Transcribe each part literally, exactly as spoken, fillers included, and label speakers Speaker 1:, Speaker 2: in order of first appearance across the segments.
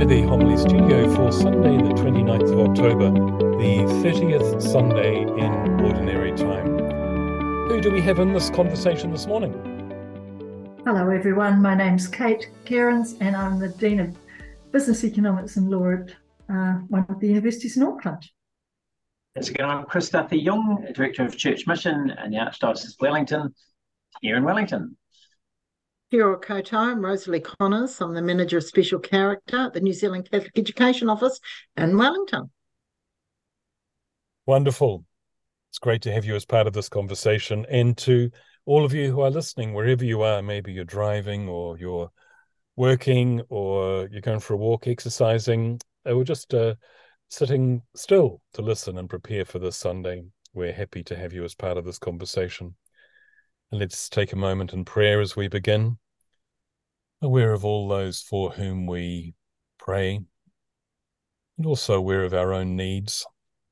Speaker 1: to the Homily Studio for Sunday the twenty-ninth of October, the thirtieth Sunday in Ordinary Time. Who do we have in this conversation this morning?
Speaker 2: Hello everyone, my name's Kate Cairns and I'm the Dean of Business Economics and Law at uh, one of the universities in Auckland.
Speaker 3: How's it going? I'm Chris Duffy-Young, Director of Church Mission in the Archdiocese of Wellington, here in Wellington.
Speaker 4: Kia ora koutou, I'm Rosalie Connors. I'm the Manager of Special Character at the New Zealand Catholic Education Office in Wellington.
Speaker 1: Wonderful. It's great to have you as part of this conversation, and to all of you who are listening, wherever you are, maybe you're driving or you're working or you're going for a walk, exercising, or just uh, sitting still to listen and prepare for this Sunday. We're happy to have you as part of this conversation. And let's take a moment in prayer as we begin, aware of all those for whom we pray, and also aware of our own needs.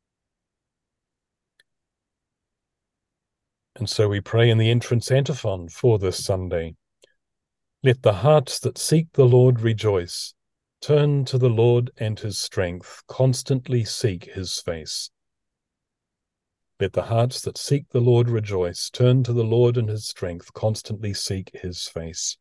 Speaker 1: And so we pray in the entrance antiphon for this Sunday. Let the hearts that seek the Lord rejoice. Turn to the Lord and his strength. Constantly seek his face. Let the hearts that seek the Lord rejoice. Turn to the Lord and his strength. Constantly seek his face.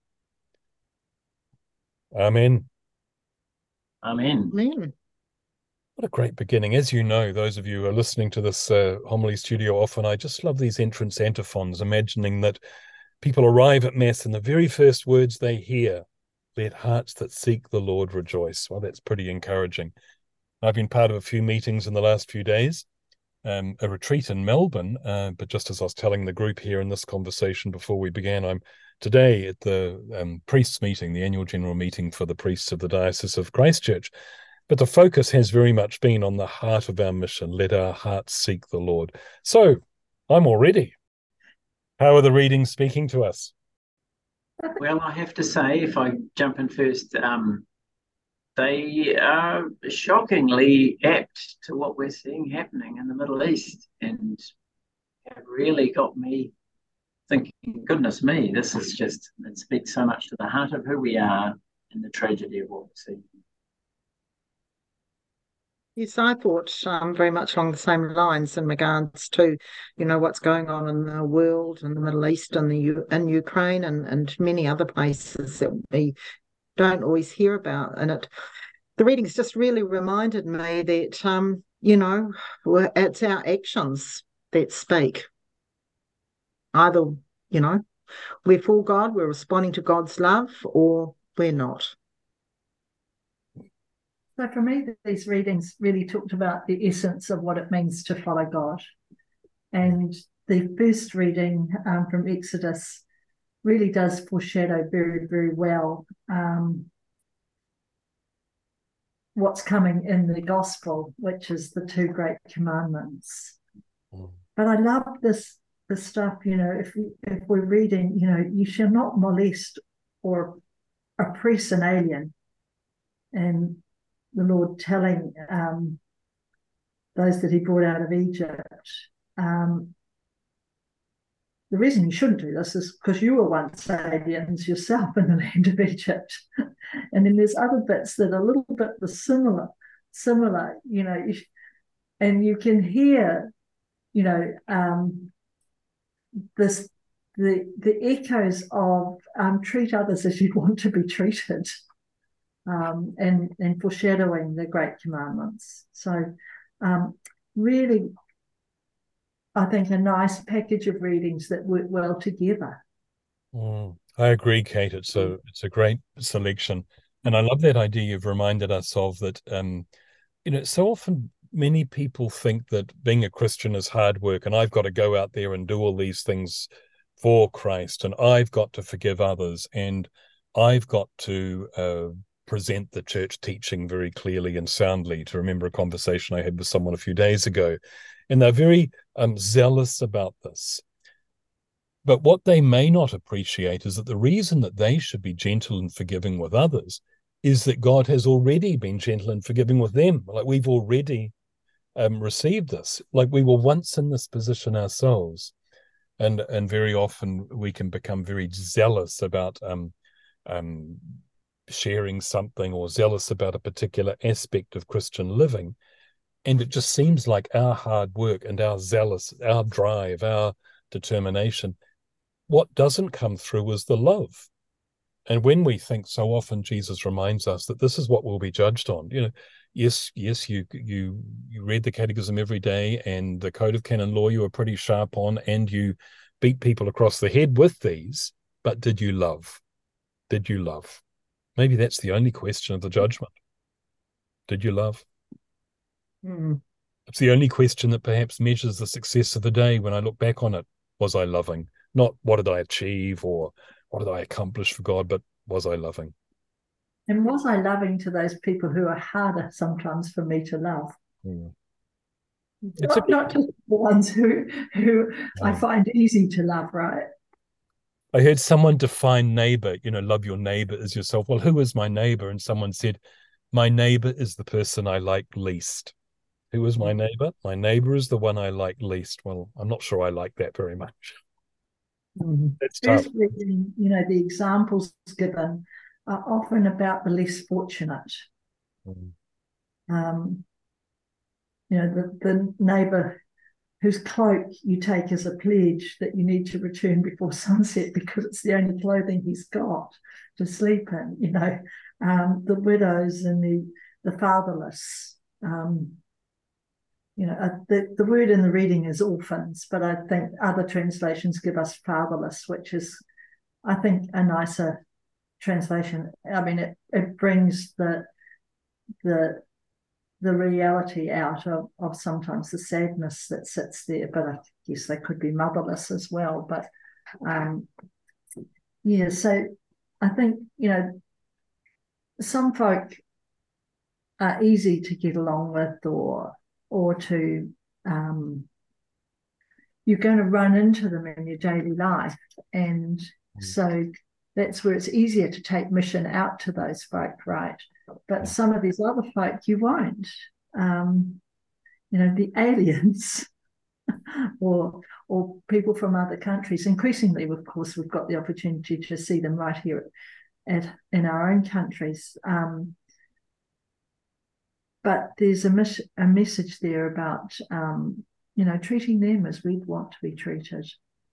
Speaker 1: Amen.
Speaker 3: Amen.
Speaker 4: Amen.
Speaker 1: What a great beginning. As you know, those of you who are listening to this uh, homily studio often, I just love these entrance antiphons, imagining that people arrive at Mass and the very first words they hear, let hearts that seek the Lord rejoice. Well, that's pretty encouraging. I've been part of a few meetings in the last few days, um, a retreat in Melbourne, uh, but just as I was telling the group here in this conversation before we began, I'm today at the um, priests meeting, the annual general meeting for the priests of the Diocese of Christchurch. But the focus has very much been on the heart of our mission. Let our hearts seek the Lord. So I'm all ready. How are the readings speaking to us?
Speaker 3: Well, I have to say, if I jump in first, um, they are shockingly apt to what we're seeing happening in the Middle East, and have really got me thinking, goodness me, this is just, it speaks so much to the heart of who we are and the tragedy of what we're seeing.
Speaker 4: Yes, I thought um, very much along the same lines in regards to, you know, what's going on in the world, in the Middle East, and the U- in Ukraine, and, and many other places that we don't always hear about. And it, the readings just really reminded me that, um, you know, we're, it's our actions that speak. Either, you know, we're for God, we're responding to God's love, or we're not.
Speaker 2: So for me, these readings really talked about the essence of what it means to follow God. And the first reading um, from Exodus really does foreshadow very, very well um, what's coming in the gospel, which is the two great commandments. Mm. But I love this, this stuff, you know, if, we, if we're reading, you know, you shall not molest or oppress an alien. And the Lord telling um, those that he brought out of Egypt, um, the reason you shouldn't do this is because you were once aliens yourself in the land of Egypt. And then there's other bits that are a little bit similar, similar, you know, and you can hear, you know, um, this the the echoes of um, treat others as you'd want to be treated. Um, and, and foreshadowing the great commandments. So um, really, I think a nice package of readings that work well together.
Speaker 1: Mm, I agree, Kate. It's a, it's a great selection. And I love that idea you've reminded us of, that, um, you know, so often many people think that being a Christian is hard work, and I've got to go out there and do all these things for Christ, and I've got to forgive others, and I've got to uh, present the church teaching very clearly and soundly. To remember a conversation I had with someone a few days ago, and they're very um, zealous about this. But what they may not appreciate is that the reason that they should be gentle and forgiving with others is that God has already been gentle and forgiving with them. Like, we've already um, received this. Like, we were once in this position ourselves. And and very often we can become very zealous about um, um, sharing something or zealous about a particular aspect of Christian living. And it just seems like our hard work and our zealous, our drive, our determination, what doesn't come through is the love. And when we think, so often Jesus reminds us that this is what we'll be judged on. You know, yes, yes, you you you read the catechism every day and the code of canon law you were pretty sharp on, and you beat people across the head with these, but did you love? Did you love? Maybe that's the only question of the judgment. Did you love?
Speaker 4: Mm.
Speaker 1: It's the only question that perhaps measures the success of the day when I look back on it. Was I loving? Not what did I achieve or what did I accomplish for God, but was I loving?
Speaker 2: And was I loving to those people who are harder sometimes for me to love?
Speaker 1: Mm.
Speaker 2: Not, a, not just the ones who, who mm. I find easy to love, right?
Speaker 1: I heard someone define neighbor, you know, love your neighbor as yourself. Well, who is my neighbor? And someone said, my neighbor is the person I like least. Who is my neighbor? My neighbor is the one I like least. Well, I'm not sure I like that very much.
Speaker 2: Mm.
Speaker 1: That's tough.
Speaker 2: You know, the examples given are often about the less fortunate. Mm. Um, you know, the, the neighbor whose cloak you take as a pledge that you need to return before sunset because it's the only clothing he's got to sleep in, you know, um, the widows and the, the fatherless. Um, you know, uh, the, the word in the reading is orphans, but I think other translations give us fatherless, which is, I think, a nicer translation. I mean, it, it brings the, the, the reality out of, of sometimes the sadness that sits there, but I guess they could be motherless as well. But um, yeah, so I think, you know, some folk are easy to get along with or or to, um, you're going to run into them in your daily life. And mm. so that's where it's easier to take mission out to those folk, right? But some of these other folk, you won't. Um, you know, the aliens or or people from other countries. Increasingly, of course, we've got the opportunity to see them right here at, in our own countries. Um, but there's a, mis- a message there about, um, you know, treating them as we'd want to be treated.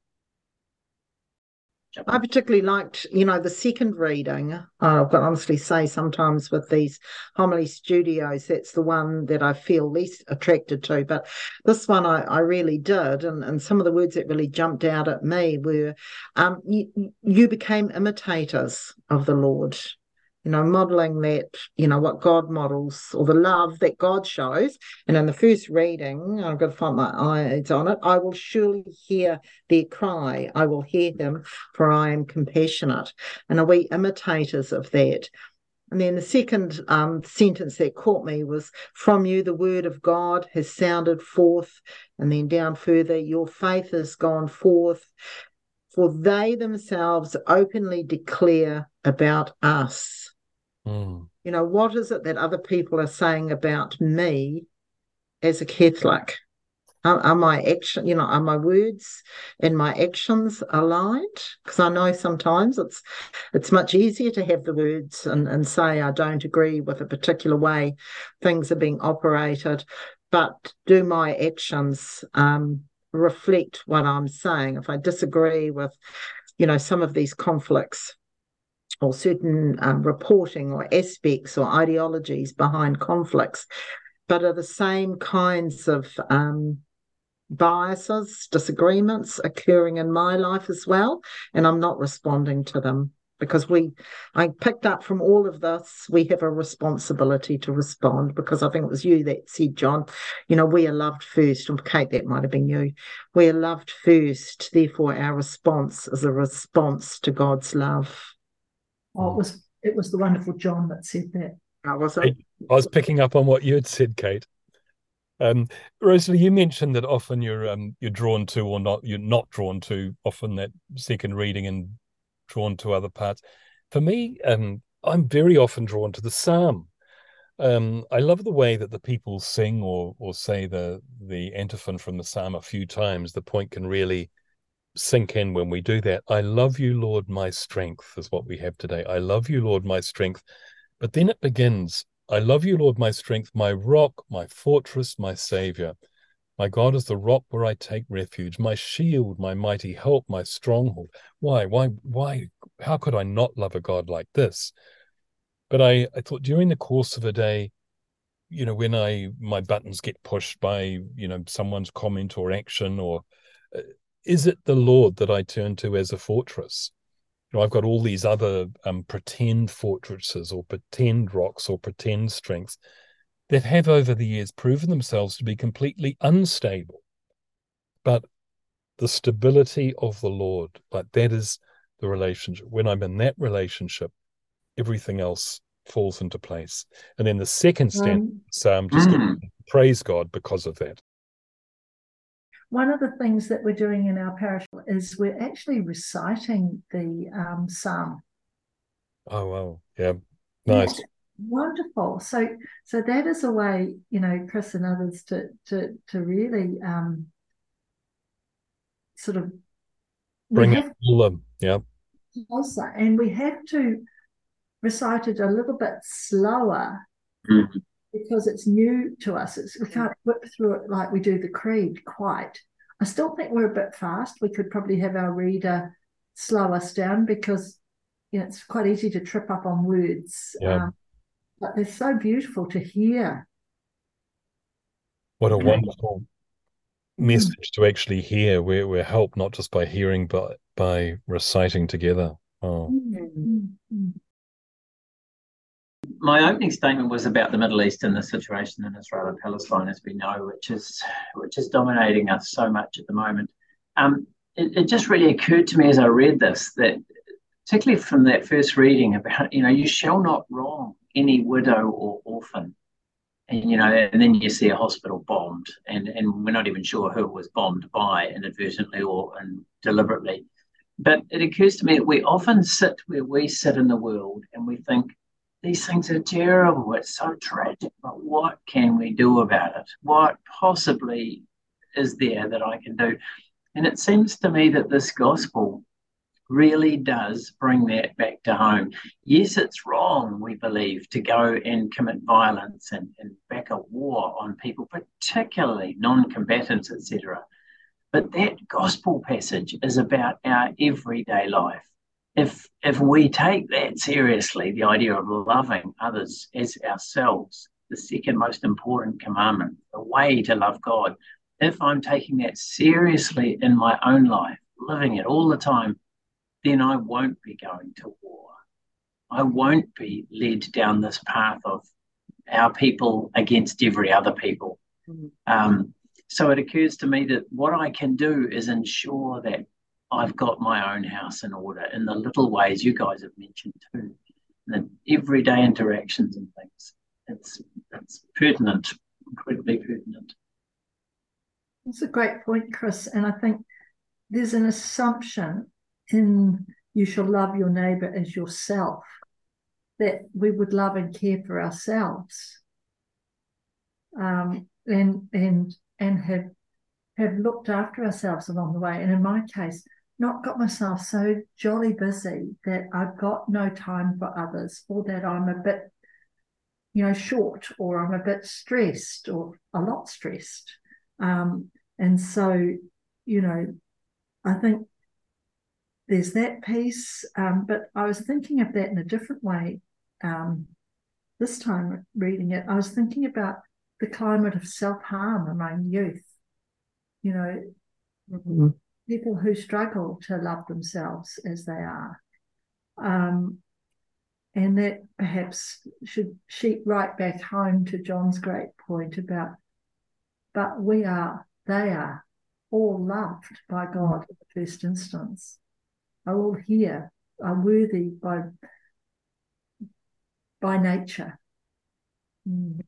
Speaker 4: I particularly liked, you know, the second reading. Uh, I've got to honestly say, sometimes with these homily studios, that's the one that I feel least attracted to. But this one I, I really did. And, and some of the words that really jumped out at me were, um, you, you became imitators of the Lord. You know, modelling that, you know, what God models or the love that God shows. And in the first reading, I've got to find my eyes on it, I will surely hear their cry. I will hear him, for I am compassionate. And are we imitators of that? And then the second um, sentence that caught me was, from you the word of God has sounded forth. And then down further, your faith has gone forth. For they themselves openly declare about us.
Speaker 1: Mm.
Speaker 4: You know, what is it that other people are saying about me as a Catholic? Are, are my action, you know, are my words and my actions aligned? Because I know sometimes it's it's much easier to have the words and, and say I don't agree with a particular way things are being operated, but do my actions um, reflect what I'm saying? If I disagree with, you know, some of these conflicts or certain um, reporting or aspects or ideologies behind conflicts, but are the same kinds of um, biases, disagreements occurring in my life as well, and I'm not responding to them. Because we, I picked up from all of this, we have a responsibility to respond, because I think it was you that said, John, you know, we are loved first, and Kate, that might have been you. We are loved first, therefore our response is a response to God's love.
Speaker 2: Oh, it was it was the wonderful John that said that.
Speaker 4: Oh, was it?
Speaker 1: I, I was picking up on what you had said, Kate. Um, Rosalie, you mentioned that often you're um, you're drawn to, or not, you're not drawn to, often that second reading and drawn to other parts. For me, um, I'm very often drawn to the psalm. Um, I love the way that the people sing or or say the the antiphon from the psalm a few times. The point can really sink in when we do that. I love you, Lord, my strength is what we have today. I love you, Lord, my strength. But then it begins, I love you, Lord, my strength, my rock, my fortress, my savior. My God is the rock where I take refuge, my shield, my mighty help, my stronghold. Why, why, why, how could I not love a God like this? But I, I thought during the course of a day, you know, when I, my buttons get pushed by, you know, someone's comment or action, or uh, is it the Lord that I turn to as a fortress? You know, I've got all these other um, pretend fortresses or pretend rocks or pretend strengths that have over the years proven themselves to be completely unstable. But the stability of the Lord, like that is the relationship. When I'm in that relationship, everything else falls into place. And then the second stanza,
Speaker 2: Um,
Speaker 1: Psalm, just
Speaker 3: Mm.
Speaker 1: praise God because of that.
Speaker 2: One of the things that we're doing in our parish is we're actually reciting the um, psalm.
Speaker 1: Oh, wow. Yeah. Nice.
Speaker 2: Yeah, wonderful. So, so that is a way, you know, Chris and others to to to really um, sort of
Speaker 1: Bring
Speaker 2: we
Speaker 1: it
Speaker 2: have
Speaker 1: all in. Yeah.
Speaker 2: also, and we have to recite it a little bit slower
Speaker 3: Mm.
Speaker 2: because it's new to us. It's, we can't whip through it like we do the creed quite. I still think we're a bit fast. We could probably have our reader slow us down because, you know, it's quite easy to trip up on words.
Speaker 1: Yeah.
Speaker 2: Um, but they're so beautiful to hear.
Speaker 1: What a
Speaker 3: Mm.
Speaker 1: wonderful
Speaker 2: Mm.
Speaker 1: message to actually hear. We're, we're helped not just by hearing, but by reciting together. Oh.
Speaker 2: Mm. Mm.
Speaker 3: My opening statement was about the Middle East and the situation in Israel and Palestine, as we know, which is which is dominating us so much at the moment. Um, it, it just really occurred to me as I read this that, particularly from that first reading about, you know, you shall not wrong any widow or orphan. And, you know, and then you see a hospital bombed, and, and we're not even sure who it was bombed by, inadvertently or and deliberately. But it occurs to me that we often sit where we sit in the world and we think, these things are terrible, it's so tragic, but what can we do about it? What possibly is there that I can do? And it seems to me that this gospel really does bring that back to home. Yes, it's wrong, we believe, to go and commit violence and, and back a war on people, particularly non-combatants, et cetera. But that gospel passage is about our everyday life. If if we take that seriously, the idea of loving others as ourselves, the second most important commandment, the way to love God, if I'm taking that seriously in my own life, living it all the time, then I won't be going to war. I won't be led down this path of our people against every other people. Mm-hmm. Um, so it occurs to me that what I can do is ensure that I've got my own house in order in the little ways you guys have mentioned too, the everyday interactions and things. It's, it's pertinent, incredibly pertinent.
Speaker 2: That's a great point, Chris. And I think there's an assumption in you shall love your neighbour as yourself, that we would love and care for ourselves, um, and and and have have looked after ourselves along the way. And in my case, not got myself so jolly busy that I've got no time for others, or that I'm a bit, you know, short, or I'm a bit stressed, or a lot stressed. Um, and so, you know, I think there's that piece, um, but I was thinking of that in a different way um, this time reading it. I was thinking about the climate of self-harm among youth, you know, mm-hmm. people who struggle to love themselves as they are. Um, and that perhaps should sheet right back home to John's great point about, but we are, they are all loved by God in the first instance, are all here, are worthy by by nature. Mm.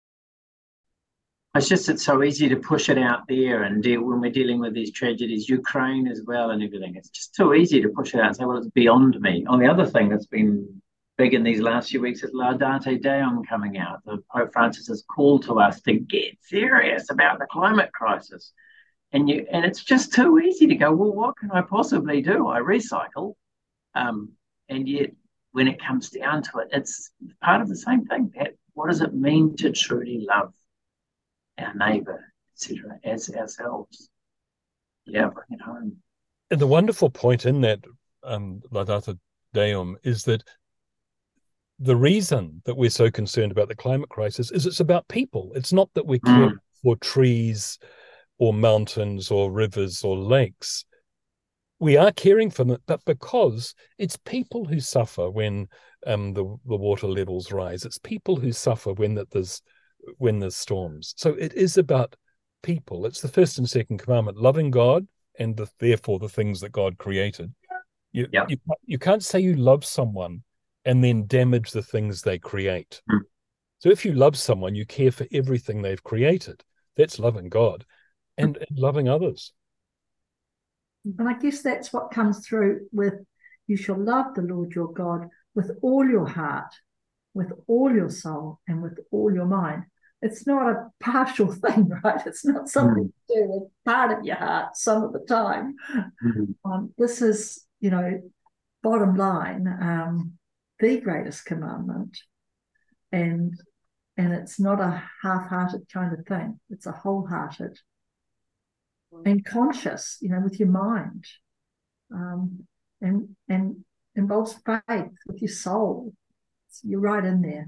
Speaker 3: It's just, it's so easy to push it out there and deal when we're dealing with these tragedies, Ukraine as well and everything. It's just too easy to push it out and say, well, it's beyond me. Oh, the other thing that's been big in these last few weeks is Laudate Deum coming out. The Pope Francis has called to us to get serious about the climate crisis. and you and it's just too easy to go, well, what can I possibly do? I recycle, um, and yet when it comes down to it, it's part of the same thing. Pat, what does it mean to truly love our neighbour, et cetera, as ourselves? Yeah, bring it home.
Speaker 1: And the wonderful point in that, um, Laudate Deum, is that the reason that we're so concerned about the climate crisis is it's about people. It's not that we care mm. for trees or mountains or rivers or lakes. We are caring for them, but because it's people who suffer when um, the, the water levels rise. It's people who suffer when that there's when there's storms. So it is about people. It's the first and second commandment, loving God and the, therefore the things that God created. You,
Speaker 3: yeah.
Speaker 1: you, you can't say you love someone and then damage the things they create.
Speaker 3: Mm.
Speaker 1: So if you love someone, you care for everything they've created. That's loving God and, and loving others.
Speaker 2: And I guess that's what comes through with, you shall love the Lord your God with all your heart, with all your soul, and with all your mind. It's not a partial thing, right? It's not something mm. to do with part of your heart some of the time.
Speaker 3: Mm.
Speaker 2: Um, this is, you know, bottom line, um, the greatest commandment. And and it's not a half-hearted kind of thing. It's a wholehearted and conscious, you know, with your mind. Um, and and involves faith with your soul. So you're right in there.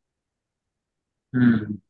Speaker 3: Mm.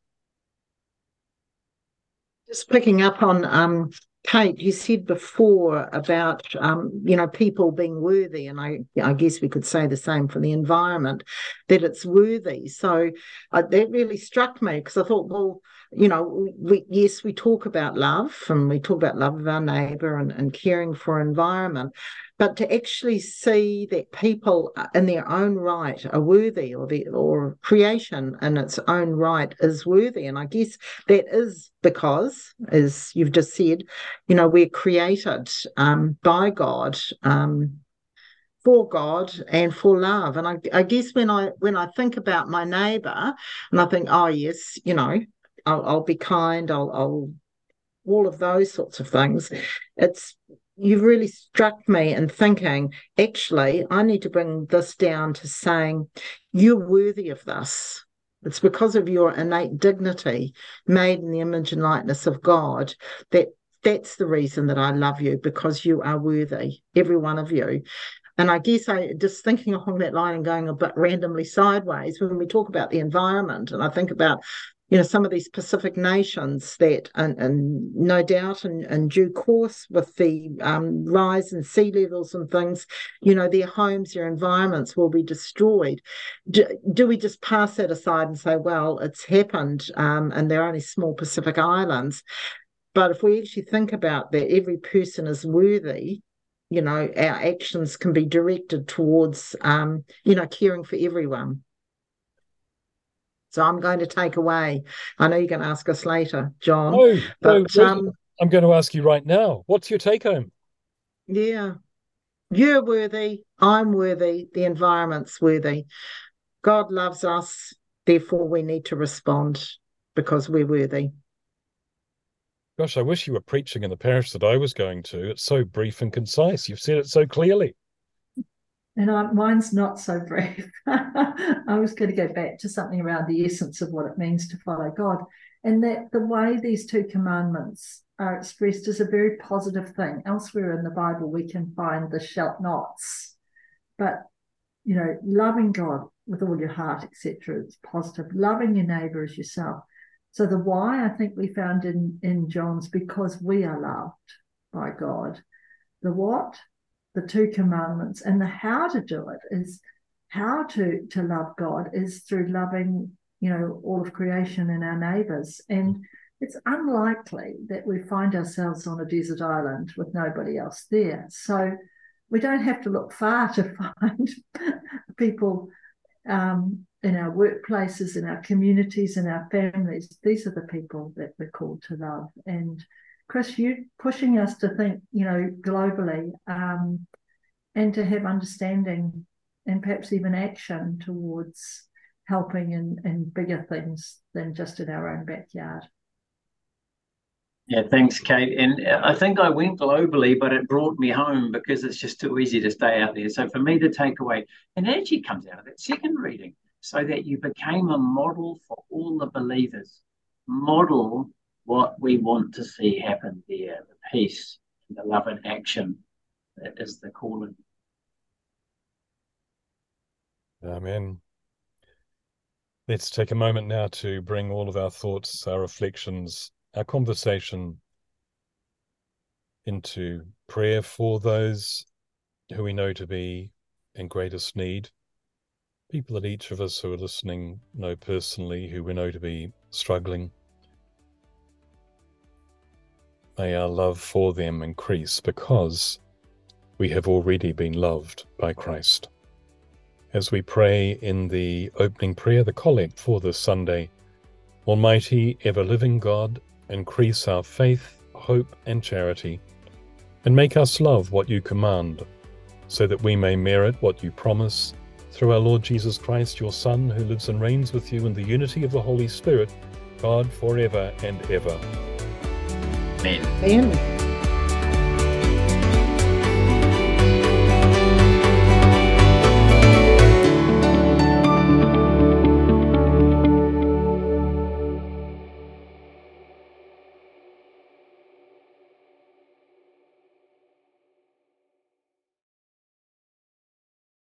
Speaker 4: Just picking up on um, Kate, you said before about um, you know, people being worthy, and I I guess we could say the same for the environment, that it's worthy. So uh, that really struck me, because I thought, well, you know, we yes, we talk about love, and we talk about love of our neighbour and, and caring for environment, but to actually see that people in their own right are worthy, or the or creation in its own right is worthy. And I guess that is because, as you've just said, you know, we're created um, by God, um, for God and for love. And I, I guess when I when I think about my neighbour, and I think, oh yes, you know, I'll, I'll be kind, I'll, I'll all of those sorts of things. It's You've really struck me in thinking, actually, I need to bring this down to saying, you're worthy of this. It's because of your innate dignity, made in the image and likeness of God, that that's the reason that I love you, because you are worthy, every one of you. And I guess I just thinking along that line and going a bit randomly sideways, when we talk about the environment, and I think about, you know, some of these Pacific nations that, and, and no doubt in, in due course with the um, rise in sea levels and things, you know, their homes, their environments will be destroyed. Do, do we just pass that aside and say, well, it's happened um, and they're only small Pacific islands? But if we actually think about that, every person is worthy, you know, our actions can be directed towards, um, you know, caring for everyone. So I'm going to take away. I know you're going to ask us later, John.
Speaker 1: No,
Speaker 4: but
Speaker 1: no,
Speaker 4: um,
Speaker 1: I'm going to ask you right now. What's your take home?
Speaker 4: Yeah, you're worthy. I'm worthy. The environment's worthy. God loves us. Therefore, we need to respond because we're worthy.
Speaker 1: Gosh, I wish you were preaching in the parish that I was going to. It's so brief and concise. You've said it so clearly.
Speaker 2: And I, mine's not so brief. I was going to go back to something around the essence of what it means to follow God, and that the way these two commandments are expressed is a very positive thing. Elsewhere in the Bible, we can find the shalt nots, but, you know, loving God with all your heart, et cetera, it's positive. Loving your neighbour as yourself. So the why, I think we found in, in John's, because we are loved by God. The what, the two commandments, and the how to do it is how to, to love God is through loving, you know, all of creation and our neighbours. And it's unlikely that we find ourselves on a desert island with nobody else there. So we don't have to look far to find people um, in our workplaces, in our communities, in our families. These are the people that we're called to love. And Chris, you pushing us to think, you know, globally, um, and to have understanding and perhaps even action towards helping in, in bigger things than just in our own backyard.
Speaker 3: Yeah, thanks, Kate. And I think I went globally, but it brought me home because it's just too easy to stay out there. So for me, the takeaway, and it actually comes out of that second reading, so that you became a model for all the believers. Model what we want to see happen there, the peace, the love and action that is the calling.
Speaker 1: Amen. Let's take a moment now to bring all of our thoughts, our reflections, our conversation into prayer for those who we know to be in greatest need, people that each of us who are listening know personally, who we know to be struggling. May our love for them increase because we have already been loved by Christ. As we pray in the opening prayer, the collect for this Sunday, Almighty, ever-living God, increase our faith, hope, and charity, and make us love what you command, so that we may merit what you promise, through our Lord Jesus Christ, your Son, who lives and reigns with you in the unity of the Holy Spirit, God, forever and ever.
Speaker 3: Amen.
Speaker 4: Amen.